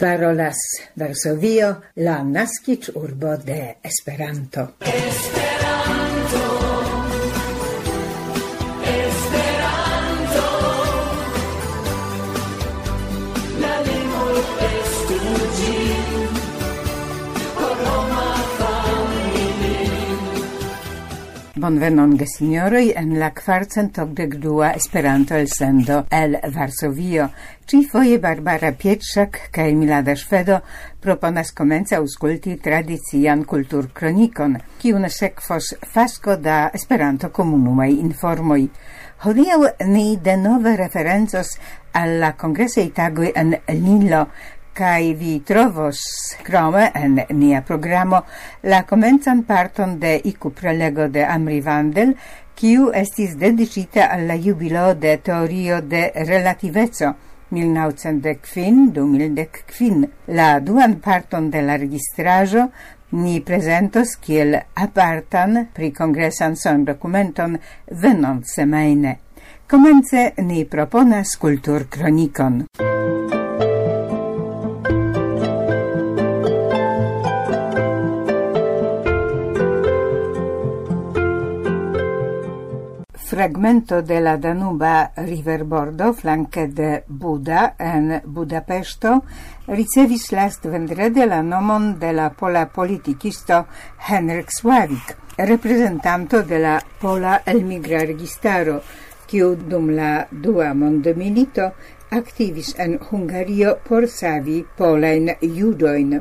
Parolas Varsovio, la naskiĝurbo de Esperanto. Bonvenon gesignoroj en la 482 Esperanto elsendo el Varsovio. Ĉifoje Barbara Pietrzak kaj Milada Szvedo proponas komenci aŭskulti tradician kulturkronikon, kiun sekvos fasko da Esperanto-komunumaj informoj. Hodiaŭ ni denove referencos al la kongresaj tagoj en Lillo, kai vi trovos krome en nia programo la komencan parton de iku prelego de Amri Vandel, kiu estis dedicita al la jubileo de teorio de relativeco 1915-2015. La duan parton de la registraĵo ni prezentos kiel apartan pri kongresan sondokumenton venontsemajne. Komence ni proponas kulturkronikon. Fragmento de la Danuba riverbordo flanke de Buda en Budapeŝto ricevis lastvendrade la nomon de la pola politikisto Henryk Sławik, reprezentanto de la pola elmigra registaro, kiu dum la dua mondmilito aktivis en Hungario por savi polajn judojn.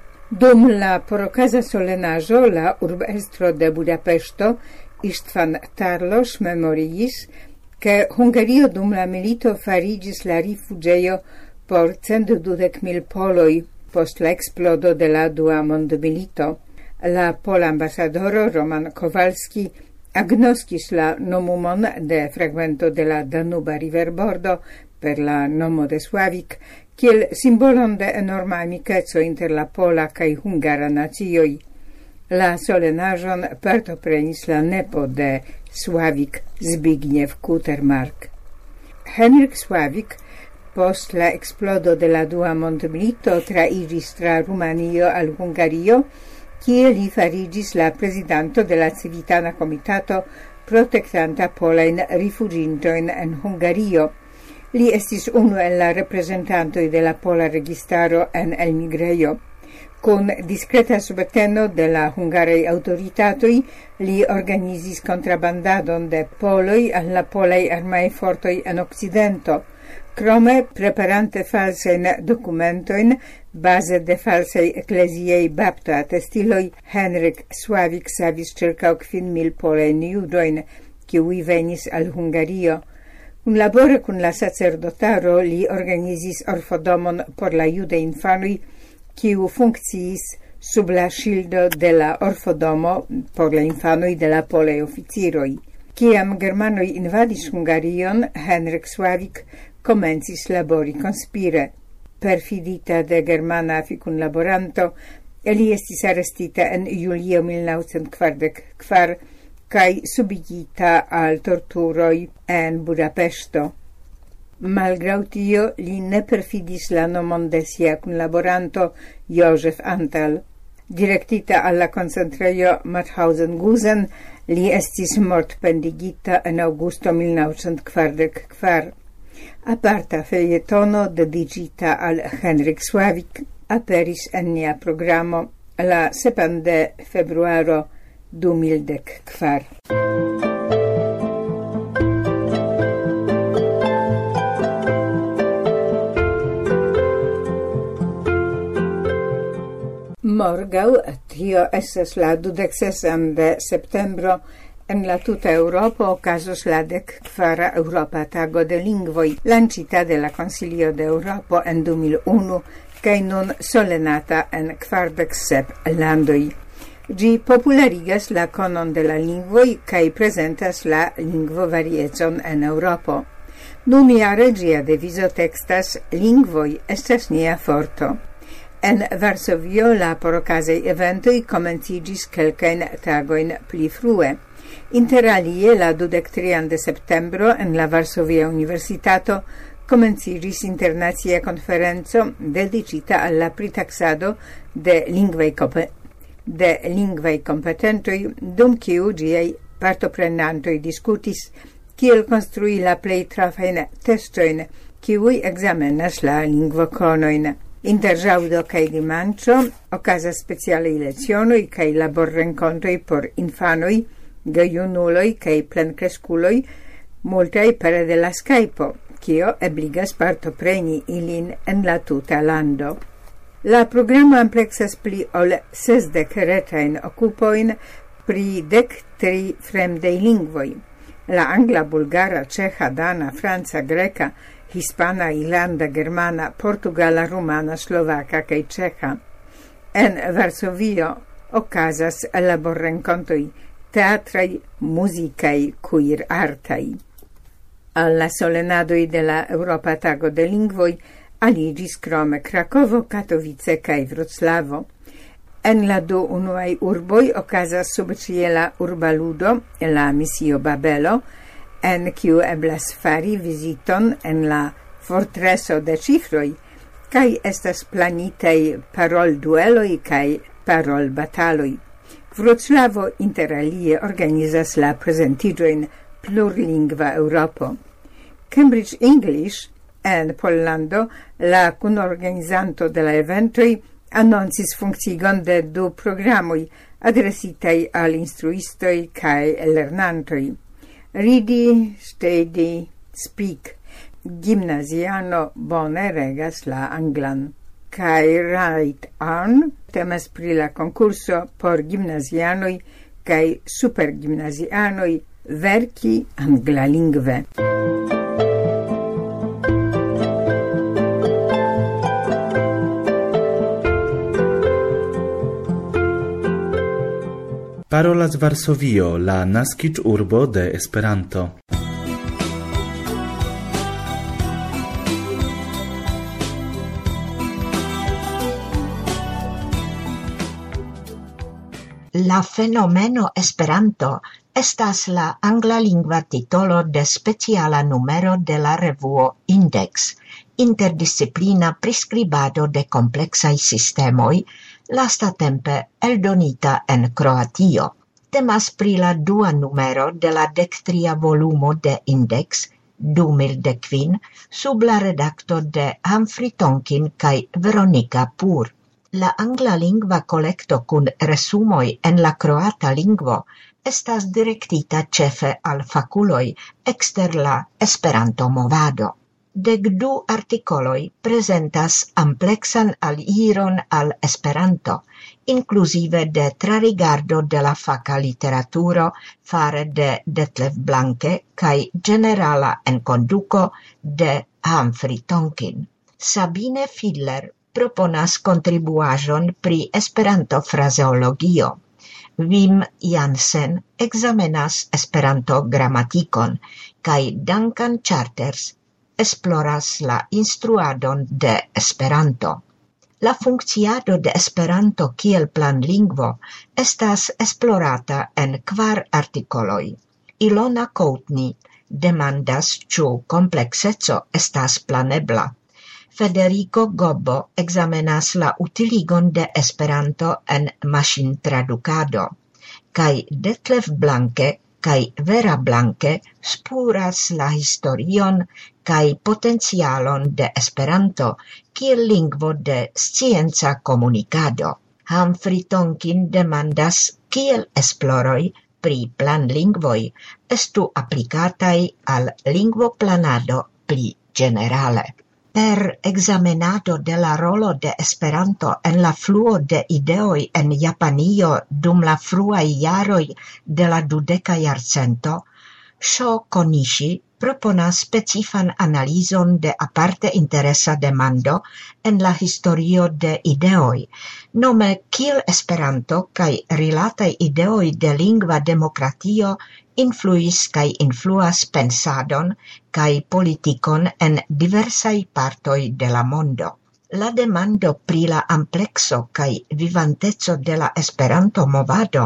Dum la porokaza solenaĵo la urbestro de Budapeŝto Istvan Tarlos memoriis, che Hungario dum la milito farigis la rifuĝejo por 120.000 poloj post la eksplodo de la dua mondmilito. La pola ambasadoro Roman Kowalski agnoskis la nomumon de fragmento de la Danuba riverbordo per la nomo de Sławik kiel simbolon de enorma amikeco inter la pola kaj hungara nacioj. La solenaĵon partoprenis la nepo de Sławik, Zbigniew Kutermark. Henryk Sławik post la eksplodo de la dua mondmilito trairis tra Rumanio al Hungario, kie li fariĝis la prezidanto de la Civitana Komitato protektanta polajn rifuĝintojn en Hungario. Li estis unu el la reprezentantoj de la pola registaro en elmigrejo. Con discreta subteno de la hungaraj autoritatoj li organizis kontrabandadon de poloj al la polaj armaj fortoj en okcidento, krome preparante falsajn dokumentojn baze de falsaj ekleziaj bapto-atestiloj. Henryk Sławik savis ĉirkaŭ 5.000 polajn judojn, kiuj venis al Hungario. Kunlabore kun la sacerdotaro li organizis orfodomon por la judaj infanoj, kiu funkciis sub la ŝildo de la orfodomo por la infanoj de la polaj oficiroj. Kiam germanoj invadis Hungarion, Henryk Sławik komencis labori konspire. Perfidita de germana fikunlaboranto, li estis arestita en julio 1944 kaj subigita al torturoj en Budapeŝto. Malgraŭ tio li ne perfidis la nomon de sia kunlaboranto Józef Antal. Direktita al la koncentrejo Mauthausen-Gusen, li estis mortpendigita en aŭgusto 1944. Aparta fejetono dediĉita al Henryk Sławik aperis en nia programo la 7 de februaro 2014. Morgaŭ, tio estas la 26 de septembro, en la tuta Eŭropo okazos la 14. Eŭropa Tago de Lingvoj, lancita de la Konsilio de Eŭropo en 2001 kaj nun solenata en 47 landoj. Ĝi popularigas la konon de la lingvoj kaj prezentas la lingvovariecon en Eŭropo. Nunjare ĝia devizo tekstas "Lingvoj estas nia forto". En Varsovio la porokazaj eventoj komenciĝis kelkajn tagojn pli frue. Inter alie la 23 de septembro en la Varsovia Universitato komenciĝis internacia konferenco dedicita al la pritaksado de lingvaj kompetentoj, dum kiu ĝiaj partoprenantoj diskutis kiel konstrui la plej trafajn testojn, kiuj ekzamenas la lingvokonojn. Inter ĵaŭdo kaj dimanĉo okazas specialaj lecionoj kaj laborrenkontroj por infanoj, gejunuloj kaj plenkreskuloj, multaj pere de la Skypo, kio ebligas partopreni ilin en la tuta lando. La programo ampleksas pli ol 60 retajn okupojn pri 13 fremdaj lingvoj. La angla, bulgara, ĉeĥa, dana, franca, greka, hispana, irlanda, germana, portugala, rumana, slovaka kaj ĉeĥa. En Varsovio okazas laborrenkontoj teatraj, muzikaj, kuirartaj. Al la solenadoj de la Eŭropa Tago de Lingvoj aliĝis krome Krakovo, Katovice kaj Vroclavo. En la du unuaj urboj okazas subĉiela urba ludo, la misio Babelo, en kiu eblas fari viziton en la fortreso de cifroj, kaj estas planitaj paroldueloj kaj parolbataloj. Vroclavo inter alie organizas la prezentiĝojn Plurlingva Europo. Cambridge English en Pollando, la kunorganizanto de la eventoj, annoncis funkcigon de 2 programoj adresitaj al instruistoj kaj lernantoj. Ridi, stedi, speak. Gimnaziano bone regas la anglan. Kaj write on temas pri la konkurso por gimnazianoj kaj supergimnazianoj verki anglalingve. Parolas Varsovio, la naskiĝurbo de Esperanto. La fenomeno Esperanto estas la anglalingva titolo de speciala numero de la revuo Index, interdisciplina priskribado de kompleksaj sistemoj, lastatempe eldonita en Kroatio. Temas pri la 2. numero de la 13. volumo de Index, 2015, sub la redakto de Humphrey Tonkin kaj Veronika Pur. La anglalingva kolekto kun resumoj en la kroata lingvo estas direktita ĉefe al fakuloj ekster la Esperanto-movado. 12 artikoloj prezentas ampleksan aliron al Esperanto, inkluzive de trarigardo de la faka literaturo fare de Detlev Blanke kaj ĝenerala enkonduko de Humphrey Tonkin. Sabine Fidler proponas kontribuaĵon pri Esperanto-frazeologio. Wim Jansen ekzamenas Esperanto-gramatikon kaj Duncan Charters esploras la instruadon de Esperanto. La funkciado de Esperanto kiel planlingvo estas esplorata en 4 artikoloj. Ilona Coutney demandas ĉu komplekseco estas planebla. Federico Gobbo examenas la utiligon de Esperanto en maŝintradukado, kaj Detlev Blanke kaj Vera Blanke spuras la historion kaj potencialon de Esperanto kiel lingvo de scienca komunikado. Humphrey Tonkin demandas kiel esploroj pri planlingvoj estu aplikataj al lingvoplanado pli ĝenerale. Per examenado de la rolo de Esperanto en la fluo de ideoj en Japanio dum la fruaj jaroj de la 20. jarcento, Sho Konishi proponas specifan analizon de aparte interesa demando en la historio de ideoj, nome kiel Esperanto kaj rilataj ideoj de lingva demokratio influis kaj influas pensadon kaj politikon en diversaj partoj de la mondo. La demando pri la amplekso kaj vivanteco de la Esperanto-movado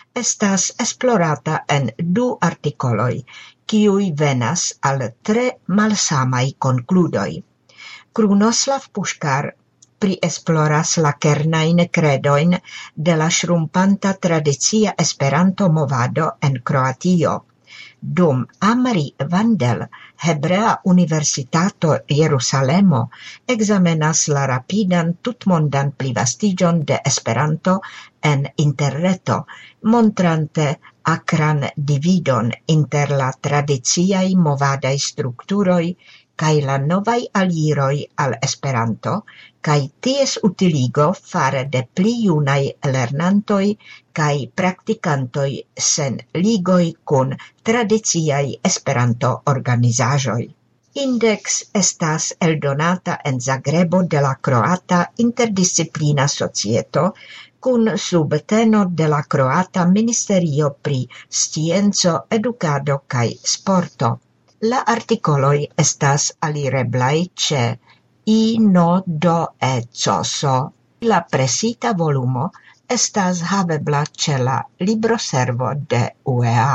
estas esplorata en 2 artikoloj, kiuj venas al tre malsamaj konkludoj. Krunoslav Puškar priesploras la kernajn kredojn de la ŝrumpanta tradicia Esperanto-movado en Kroatio, dum Amri Vandel, Hebrea Universitato Jerusalemo, examenas la rapidan tutmondan plivastiĝon de Esperanto en interreto, montrante akran dividon inter la tradiciaj movadaj strukturoj kaj la novaj aliroj al Esperanto, kaj ties utiligo fare de pli junaj lernantoj kaj praktikantoj sen ligoj kun tradiciaj Esperanto-organizaĵoj. Index estas eldonata en Zagrebo de la Kroata Interdisciplina Societo kun subteno de la Kroata Ministerio pri Scienco, Edukado kaj Sporto. La artikoloj estas alireblaj ĉe ino.do/ECOSO. La presita volumo estas havebla ĉe la libroservo de UEA.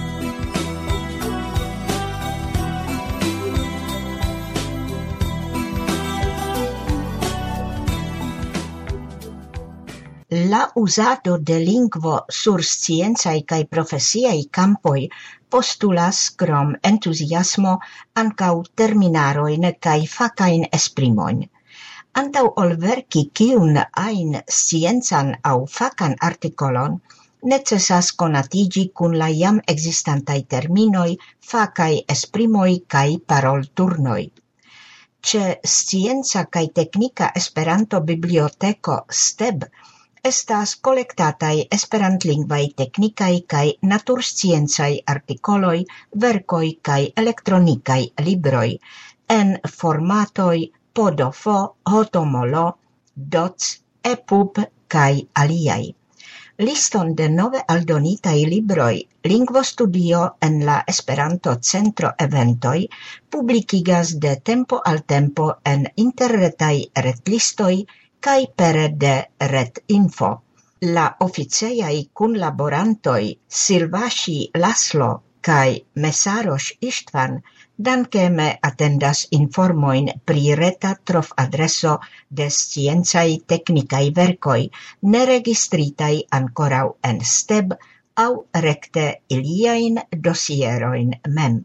La uzado de lingvo sur sciencaj kaj profesiaj kampoj postulas krom entuziasmo ankaŭ terminarojn kaj fakajn esprimojn. Antaŭ ol verki kiun ajn sciencan aŭ fakan artikolon, necesas konatiĝi kun la jam ekzistantaj terminoj, fakaj esprimoj kaj parolturnoj. Ĉe Scienca kaj Teknika Esperanto-biblioteko STEB estas kolektataj esperantlingvaj teknikaj kaj natursciencaj artikoloj, verkoj kaj elektronikaj libroj en formatoj Podofo, Hotomolo, Doc, EPUB kaj aliaj. Liston de nove aldonitaj libroj Lingvostudio en la Esperanto-centro eventoj publikigas de tempo al tempo en interretaj retlistoj kaj pere de Retinfo. La oficejaj kunlaborantoj Silvaŝi Laslo kaj Mesaroš Istvan dankeme atendas informojn pri reta trovadreso de sciencaj teknikaj verkoj neregistritaj ankoraŭ en STEB aŭ rekte iliajn dosierojn mem.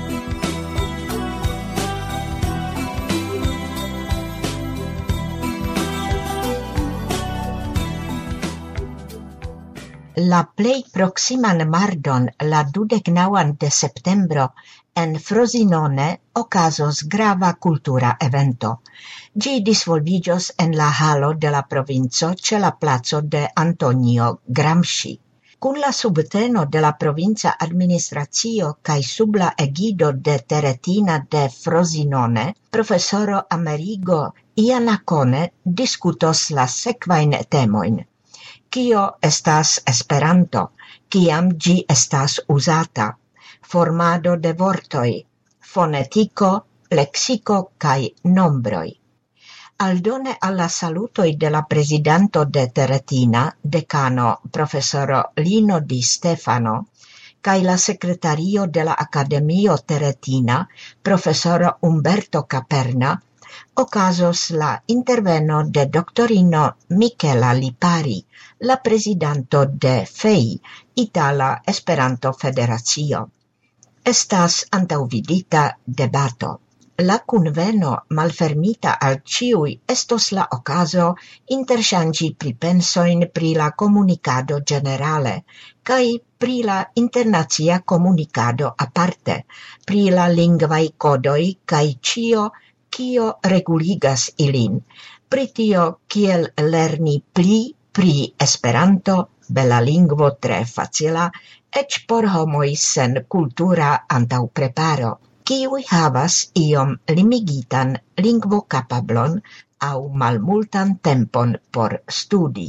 La plej proksiman mardon, la 29 de septembro, en Frosinone okazos grava kultura evento. Ĝi disvolviĝos en la halo de la provinco ĉe la placo de Antonio Gramsci. Kun la subteno de la provinca administracio kaj sub la egido de Teretina de Frosinone, profesoro Amerigo Iannacone diskutos la sekvajn temojn. Kio estas Esperanto, kiam ĝi estas uzata, formado de vortoj, fonetiko, leksiko kaj nombroj. Aldone al la salutoj de la prezidanto de Teretina, dekano profesoro Lino Di Stefano, kaj la sekretario de la Akademio Teretina, profesoro Umberto Caperna, okazos la interveno de doktorino Michela Lipari, la prezidanto de FEI, Itala Esperanto Federacio. Estas antaŭvidita debato. La kunveno malfermita al ĉiuj estos la okazo interŝanĝi pripensojn pri la komunikado ĝenerale kaj pri la internacia komunikado aparte, pri la lingvaj kodoj kaj ĉio, kio reguligas ilin, pri tio kiel lerni pli pri Esperanto, bela lingvo tre facila, eĉ por homoj sen kultura antaŭpreparo, kiuj havas iom limigitan lingvokapablon aŭ malmultan tempon por studi.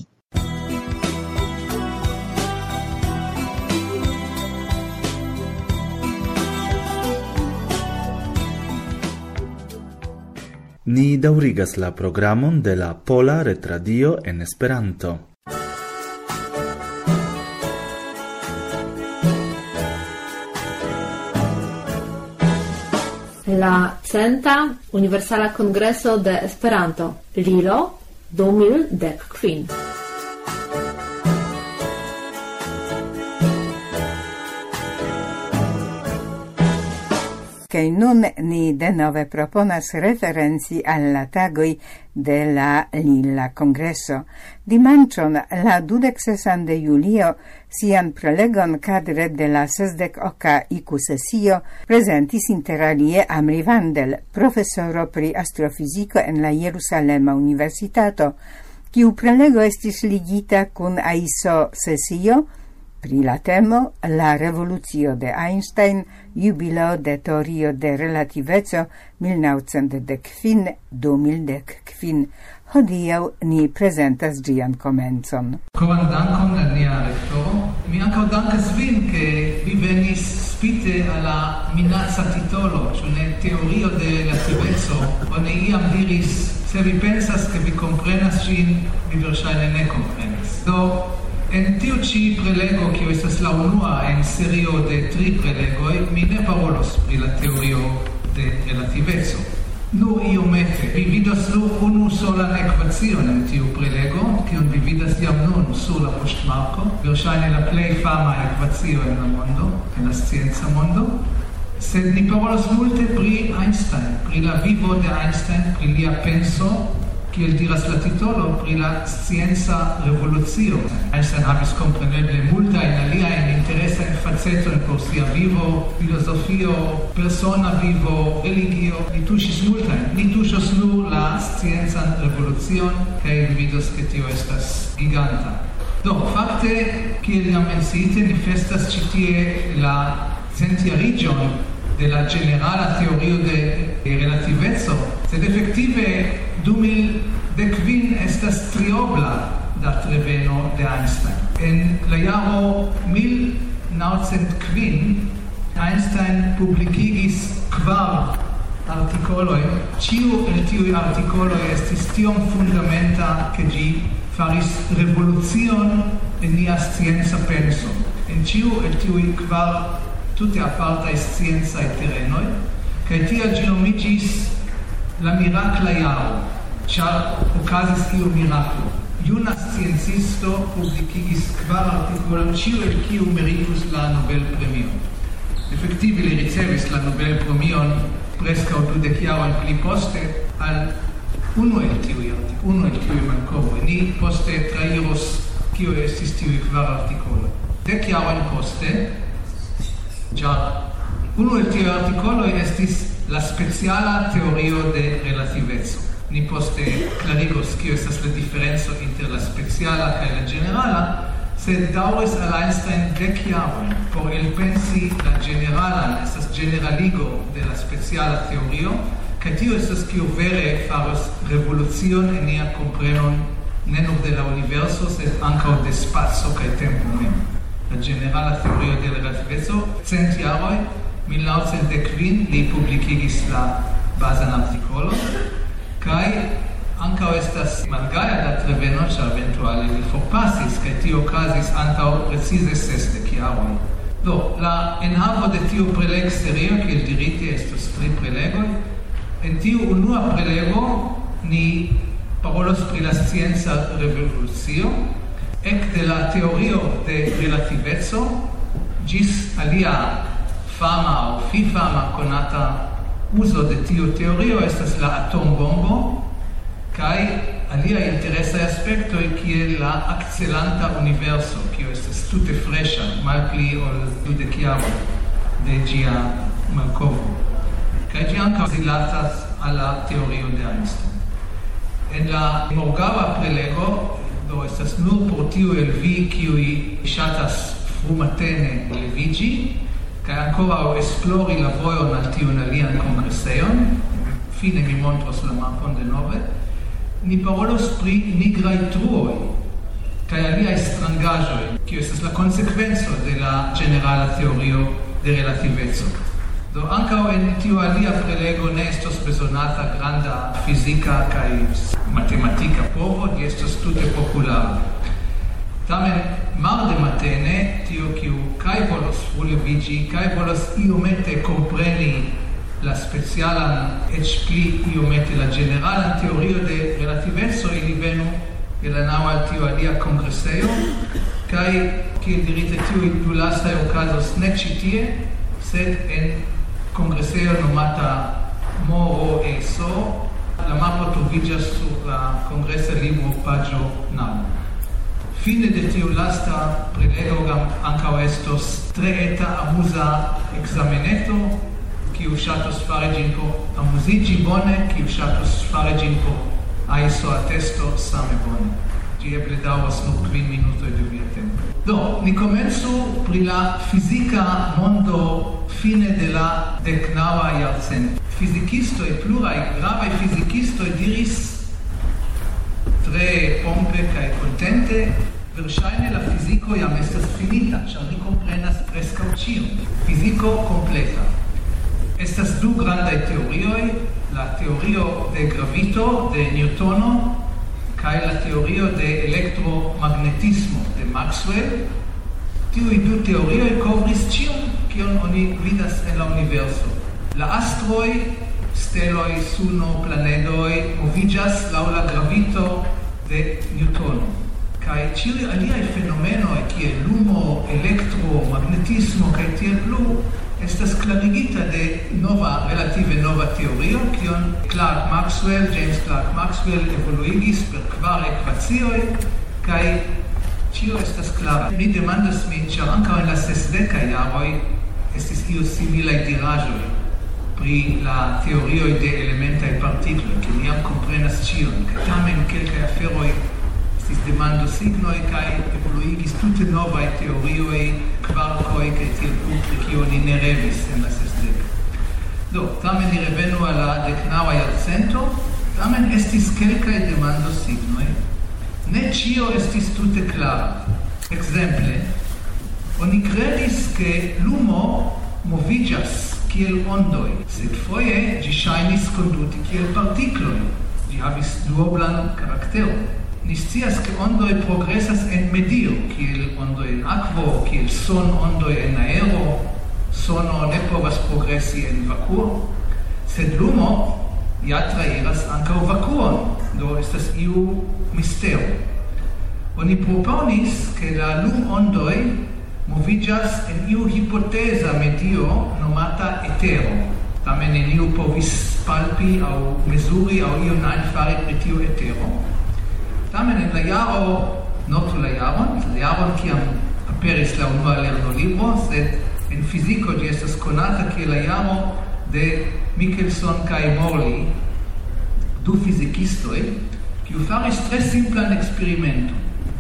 Ni daŭrigas la programon de la Pola Retradio en Esperanto. la Centa Universala Kongreso de Esperanto, Lilo 2015. Che nun ni denove proponas referenzi alla tagoi de la Lilla Congresso. Dimancion, la 26 de julio, sian prelegon cadre de la 68 IQ sesio presentis inter alie Amri Vandel, professoro pri astrofisico en la Jerusalema Universitato, kiu prelego estis ligita kun AISO sesio, pri la temo la revoluzio de Einstein, jubilo de teorio de relativeco 1915-2015. Hodiaŭ ni prezentas ĝian komencon. Koran dankon al nia rektoro. Mi ankaŭ dankas vin, ke vi venis spite al la minaca titolo, ĉu ne teorio de relativeco. Oni iam diris, se vi pensas ke vi komprenas ĝin, vi verŝajne ne komprenas. Do en tiu ci prelego, kiu estas la unua en serio de 3 prelegoj, mi ne parolos pri la teorio de relativeco. Nur iomete, vi vidas nur unu solan ekvacion en tiu prelego, kiun vi vidas jam nun sur la poŝtmarko, verŝajne la plej fama ekvacio en la mondo, en la scienca mondo. Sed ni parolos multe pri Einstein, pri la vivo de Einstein, pri lia penso, kiel diras la titolo, pri la scienca revoluzio. Einstein havis kompreneble multajn aliajn interesajn facetojn por sia vivo, filozofio, persona vivo, religio. Li tuŝis multajn. Ni tuŝos nur la sciencan revolucion, kaj vi vidos, ke tio estas giganta. Do, fakte, kiel jam menciite, ni festas ĉi tie la centjariĝon de la generala teorio de relativeco, sed efektive 2015 estas triobla datreveno de Einstein. En la jaro 1905 Einstein publikigis 4 artikolojn. Ĉiu el tiuj artikoloj estis tiom fundamenta, ke ĝi faris revolucion en nia scienca penso. En ĉiu el tiuj 4 tute apartaj sciencaj terenoj, kaj tial ĝi nomiĝis la mirakla jaro, ĉar okazis iu miraklo. Juna sciencisto publikigis 4 artikolojn, ĉiu el kiu meritus la Nobel-premion. Efektive li ricevis la Nobel-premion preskaŭ 20 jarojn pli poste al unu el tiuj malkovroj. Ni poste trairos kio estis tiuj 4 artikoloj. 10 jarojn poste, ĉar unu el tiuj artikoloj estis la speciala teorio de relativeco. Ni poste klarigos kio estas la diferenco inter la speciala kaj la generala, sed daŭris al Einstein 10 jarojn por elpensi la generalan, estas generaligo de la speciala teorio, kaj tio estas kio vere faros revolucion en nia komprenon ne nur de la universo, sed ankaŭ de spaco kaj tempo mem. La generala teorio de relativeco, 100 jaroj, 1915 li publikigis la bazan artikolon, kaj ankaŭ estas malgaja datreveno, ĉar eventuale li forpasis, kaj tio okazis antaŭ precize 60 jaroj. Do, la enhavo de tiu prelegserio, kiel dirite, estos 3 prelegoj. En tiu unua prelego ni parolos pri la scienca revolucio, ekde la teorio de relativeco ĝis alia fama aŭ fifama konata uzo de tiu teorio estas la atombombo kaj aliaj interesaj aspektoj kiel la akcelanta universo, kiu estas tute freŝa, malpli ol 20 jaroj de ĝia malkovro. Kaj ĝi ankaŭ rilatas al la teorio de Einstein. En la morgaŭa prelego, do estas nur por tiu el vi kiuj ŝatas frumatene leviĝi, kaj ankoraŭ esplori la vojon al tiun alian kongresejon. Fine mi montros la mapon denove. Ni parolos pri nigraj truoj kaj aliaj strangaĵoj, kiu estas la konsekvenco de la generala teorio de relativeco. Do ankaŭ en tiu alia prelego ne estos bezonata granda fizika kaj matematika povo, ĝi estos tute populara. Tamen marde matene, tio kiu kaj volos fruleviĝi, kaj volos iomete kompreni la specialan ec pli iomete la generalan teorio de relativeco ili venu e la nau al tio alia congresseio, kai kiel dirite tiu du lastaj okazos ne ĉi tie, sed en congresseio nomata Moro e So. La mapo troviĝas sur la kongresa libro paĝo 9. Fine de tiu lasta prelego ankaŭ estos tre eta amuza ekzameneto, kiu ŝatus fari ĝin por amuziĝi bone, kiu ŝatus fari ĝin por aiso atesto same bone. Ĝi eble daŭros nur 5 minutoj de via tempo. Do, ni komencu pri la fizika mondo fine de la 19. jarcento. Fizikistoj, pluraj gravaj fizikistoj diris tre pompe kaj kontente, verŝajne la fiziko jam estas finita, ĉar ni komprenas preskaŭ ĉion. Fiziko kompleta. Estas du grandaj teorioj, la teorio de gravito de Newtono kaj la teorio de elektromagnetismo de Maxwell. Tiuj du teorioj kovris ĉion, kion oni vidas en la universo. La astroi, steloi, suno, planedoi moviĝas laŭ la gravito de Newtono. Kaj ĉiuj aliaj fenomenoj, kiel lumo, elektro, magnetismo kaj tiel plu, estas klarigita de relative nova teorio, kion James Clerk Maxwell evoluigis per 4 ekvacioj, kaj ĉio estas klara. Mi demandas min, ĉar ankaŭ en la 60 jaroj estis io similaj diraĵoj pri la teorioj de elementaj partikloj, ke ni jam komprenas ĉion, kaj tamen kelkaj aferoj estis demandosignoj kaj evoluigis tute novaj teorioj, kvarkoj kaj tiel plu, pri kio ni ne revis en la 60. Do, tamen ni revenu al la 19. jarcento, tamen estis kelkaj demandosignoj. Ne ĉio estis tute klara. Ekzemple, oni kredis ke lumo moviĝas kiel ondoj, sed foje ĝi ŝajnis konduti kiel partikloj. Ĝi havis duoblan karakteron. Ni scias ke ondoj progresas en medio, kiel ondoj en akvo, kiel sonondoj en aero. Sono ne povas progresi en vakuo, sed lumo ja trairas ankaŭ vakuon, do estas iu mistero. Oni proponis ke la lumondoj moviĝas en iu hipoteza medio nomata etero. Tamen neniu povis palpi aŭ mezuri aŭ ion ajn fari pri tiu etero. Tamen en la jaro, notu la jaron kiam aperis la unua lernolibro, sed en fiziko ĝi estas konata kiel la jaro de Michelson kaj Morley, du fizikistoj, kiu faris tre simplan eksperimenton.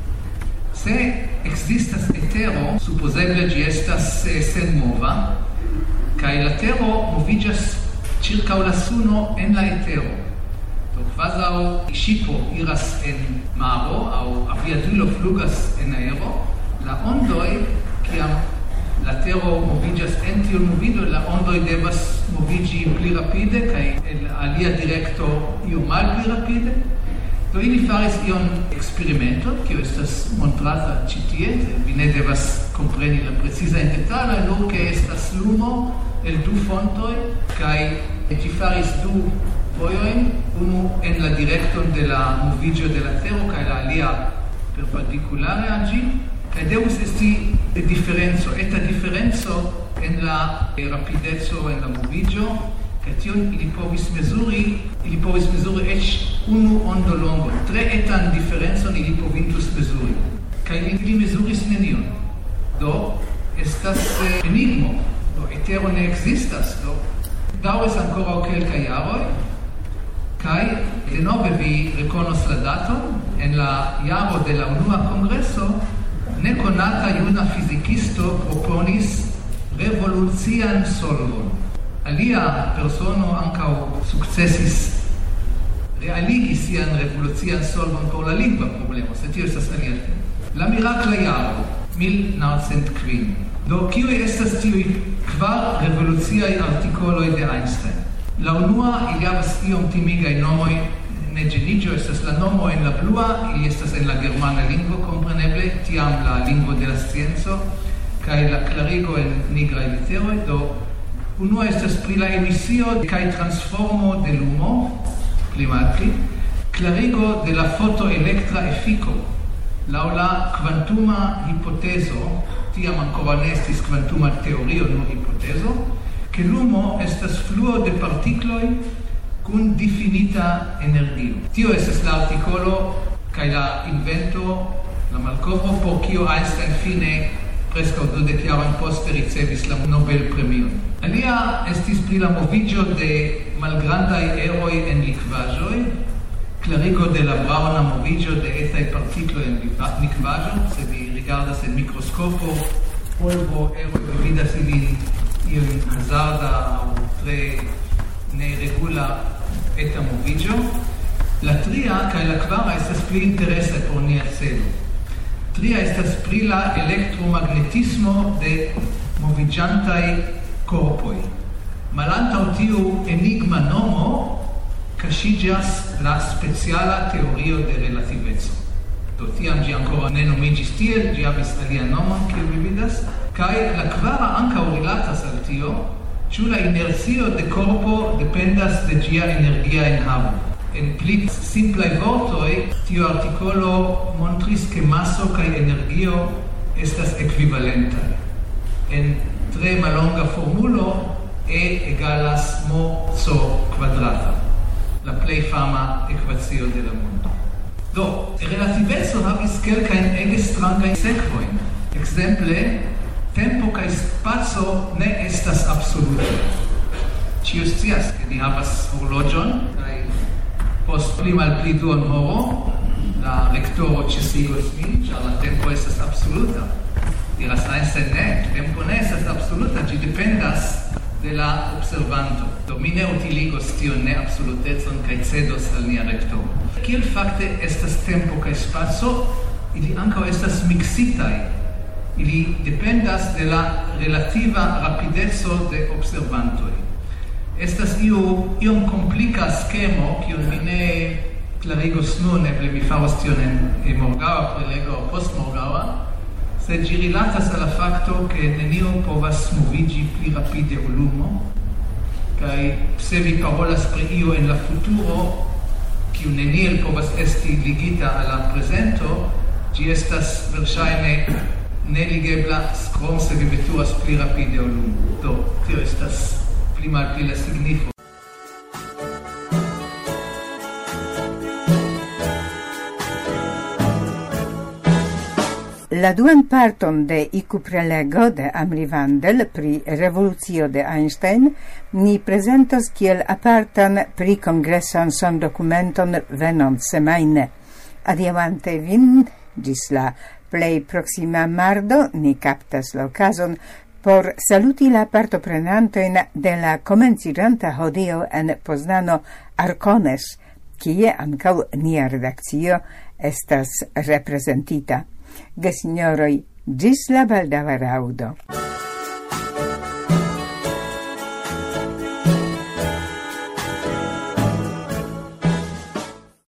Se existas etero, supozeble ĝi estas senmova, kaj la tero moviĝas ĉirkaŭ la suno en la etero. Do kvazaŭ ŝipo iras en maro aŭ aviadulo flugas en aero, la ondoj, kiam la tero moviĝas en tiu movido, la ondoj devas moviĝi pli rapide kaj en alia direkto iom malpli rapide. Do ili faris ion eksperimenton, kiu estas montrata ĉi tie. Vi ne devas kompreni la precizajn detalojn, nur ke estas lumo el du fontoj kaj ĝi faris du vojojn, unu en la direkton de la moviĝo de la tero kaj la alia perpendikulare al ĝi, kaj devus esti diferenco, eta diferenco en la rapideco en la moviĝo, kaj tion ili povis mezuri eĉ unu ondo longo, tre etan diferencon ili povintus mezuri, kaj ili mezuris nenion. Do, estas enigmo, do etero ne ekzistas, do daŭris ankoraŭ kelkaj jaroj, kaj denove vi rekonos la daton, en la jaro de la unua kongreso, nekonata juna fizikisto proponis revolucian solvon. Alia persono ankaŭ sukcesis realigi sian revolucian solvon por la lingva problemo, sed tio estas alia temo. La mirakla jaro, 1905. Do, kiuj estas tiuj 4 revoluciaj artikoloj de Einstein? La unua, ili havas iom timigaj nomoj, ne ĝeniĝo, estas la nomo en la blua, ili estas en la germana lingvo, kompreneble, tiam la lingvo de la scienco, kaj la klarigo en nigraj literoj. Do, Uno estas pri la emisio kaj transformo de lumo, pli malpli, clarigo de la fotoelektra efiko, laŭ la kvantuma hipotezo, tiam ankoraŭ ne estis kvantuma teorio, nur hipotezo, ke lumo estas fluo de partikloj kun difinita energio. Tio estas la artikolo kaj la invento, la malkovro, por kio Einstein fine preskaŭ 20 jarojn poste ricevis la Nobel-premion. Alia estis pri la moviĝo de malgrandaj eroj en likvaĵoj, clarigo de la brauna moviĝo de etaj partikloj en likvaĵo, se vi rigardas en mikroskopo, polvo, eroj, vi vidas ilin iom hazarda aŭ tre neregula eta moviĝo. La tria kaj la kvara estas pli interesa por nia celo. Tria estas pri la elektromagnetismo de moviĝantaj korpoj. Malantaŭ tiu enigma nomo kaŝiĝas la speciala teorio de relativeco. Do tiam ĝi ankoraŭ ne nomiĝis tiel, ĝi havis alian nomon, kiel vi vidas, kaj la kvara ankaŭ rilatas al tio, ĉu la inercio de korpo dependas de ĝia energia enhavo. En pli simplaj vortoj, tiu artikolo montris ke maso kaj energio estas ekvivalentaj. En tre mallonga formulo, E egalas mc kvadrata, la plej fama ekvacio de la mondo. Do, relativeco havis kelkajn ege strangajn sekvojn. Ekzemple, tempo kaj spaco ne estas absolute. Ĉiu scias, ke ni havas horloĝon, kaj post pli malpli duonhoro la lektoro ĉesigos min, ĉar la tempo estas absoluta. Diras Einstein, ne, tempo ne estas absoluta, ĝi dependas de la observanto. Do mi ne utiligos tion ne absolutecon kaj cedos al nia lektoro. Kiel fakte estas tempo kaj spaco, ili ankaŭ estas miksitaj. Ili dependas de la relativa rapideco de observantoj. Estas iom komplika skemo, kiun mi ne klarigos nun, eble mi faros tion en morgaŭa prelego aŭ postmorgaŭa, sed ĝi rilatas al la fakto, ke nenio povas moviĝi pli rapide ol lumo, kaj se vi parolas pri io en la futuro, kiu neniel povas esti ligita al la prezento, ĝi estas verŝajne neligebla, krom se vi veturas pli rapide ol lumo. Do, tio estas pli malpli la signifo. La duan parton de icu prelego de Amri Vandel pri revolucio de Einstein ni presentos kiel apartan pri kongresan sondokumenton venon semajne. Adiaŭante vin ĝis la plej proksima mardo, ni kaptas la okazon por saluti la partoprenantojn de la komenciranta hodiaŭ en Poznano Arcones, kie ankaŭ nia redakcio estas reprezentita. Gesignoroj, ĝis la baldaŭa raŭdo.